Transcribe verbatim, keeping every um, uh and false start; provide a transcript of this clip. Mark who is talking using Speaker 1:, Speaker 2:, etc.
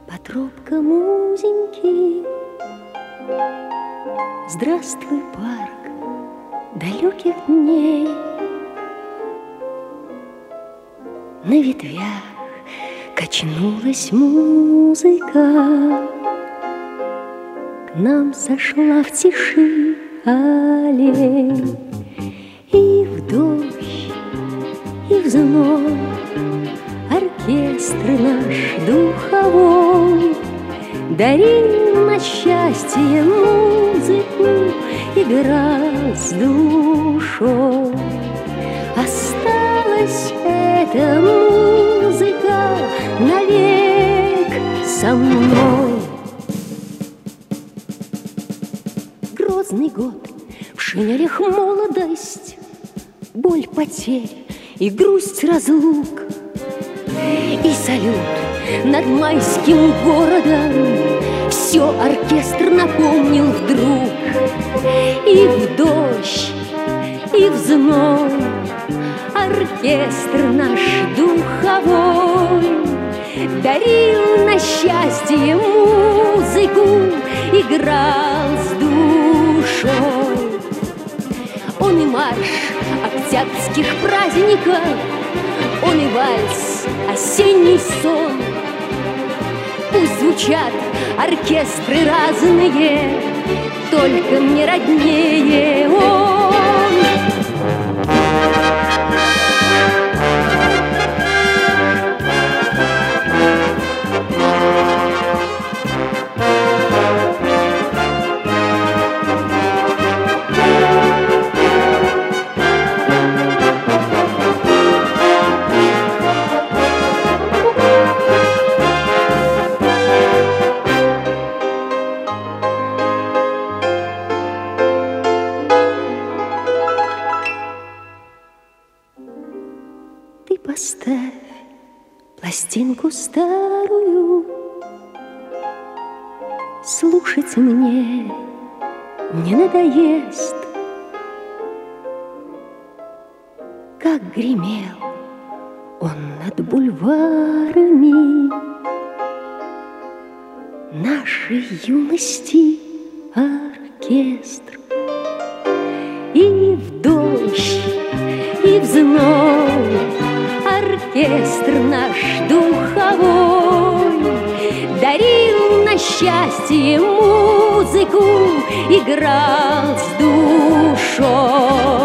Speaker 1: по тропкам узеньким. Здравствуй, парк далеких дней. На ветвях качнулась музыка, к нам сошла в тиши аллей. И в дождь, и в зной оркестр наш духовой дарил на счастье музыку, играл с душой. Осталась эта музыка навек со мной. Грозный год, в шинелях молодость, боль потерь и грусть разлук. И салют над майским городом все оркестр напомнил вдруг. И в дождь, и в зной оркестр наш духовой дарил на счастье музыку, играл с душой. Он и марш октябрьских праздников, он и вальс, осенний сон. Пусть звучат оркестры разные, только мне роднее он. Ты поставь пластинку старую, слушать мне не надоест. Как гремел он над бульварами нашей юности оркестр. И в дождь, и в зной оркестр наш духовой дарил на счастье музыку, играл с душой.